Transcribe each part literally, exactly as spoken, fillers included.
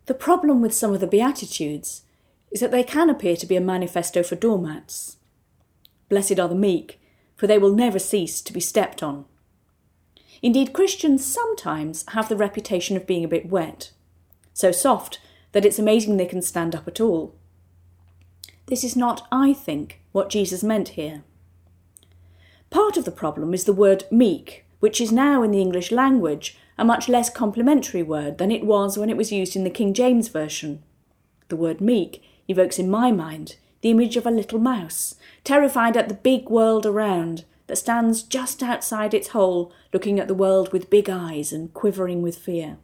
The problem with some of the Beatitudes is that they can appear to be a manifesto for doormats. Blessed are the meek, for they will never cease to be stepped on. Indeed, Christians sometimes have the reputation of being a bit wet, so soft that it's amazing they can stand up at all. This is not, I think, what Jesus meant here. Part of the problem is the word meek, which is now in the English language a much less complimentary word than it was when it was used in the King James Version. The word meek evokes in my mind the image of a little mouse, terrified at the big world around, that stands just outside its hole, looking at the world with big eyes and quivering with fear.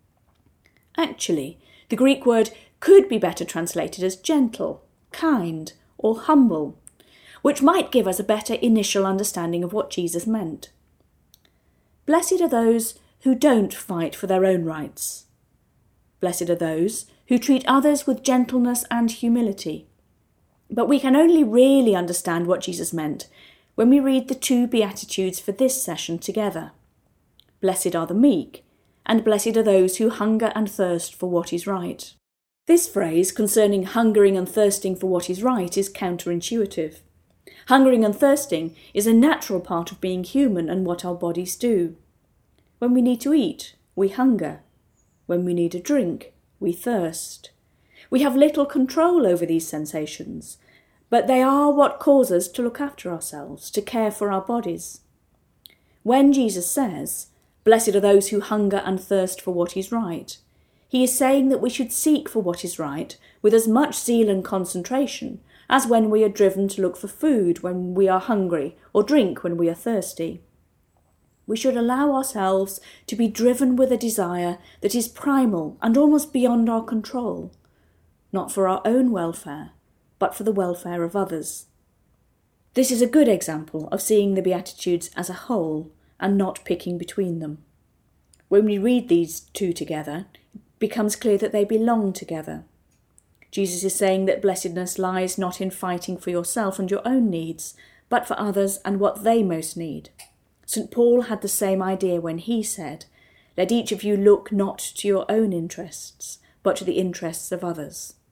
Actually, the Greek word could be better translated as gentle, kind, or humble, which might give us a better initial understanding of what Jesus meant. Blessed are those who don't fight for their own rights. Blessed are those who treat others with gentleness and humility. But we can only really understand what Jesus meant when we read the two Beatitudes for this session together. Blessed are the meek, and blessed are those who hunger and thirst for what is right. This phrase concerning hungering and thirsting for what is right is counterintuitive. Hungering and thirsting is a natural part of being human and what our bodies do. When we need to eat, we hunger. When we need a drink, we thirst. We have little control over these sensations, but they are what cause us to look after ourselves, to care for our bodies. When Jesus says, "Blessed are those who hunger and thirst for what is right," he is saying that we should seek for what is right with as much zeal and concentration as when we are driven to look for food when we are hungry or drink when we are thirsty. We should allow ourselves to be driven with a desire that is primal and almost beyond our control, not for our own welfare, but for the welfare of others. This is a good example of seeing the Beatitudes as a whole and not picking between them. When we read these two together, it becomes clear that they belong together. Jesus is saying that blessedness lies not in fighting for yourself and your own needs, but for others and what they most need. Saint Paul had the same idea when he said, "Let each of you look not to your own interests, but to the interests of others."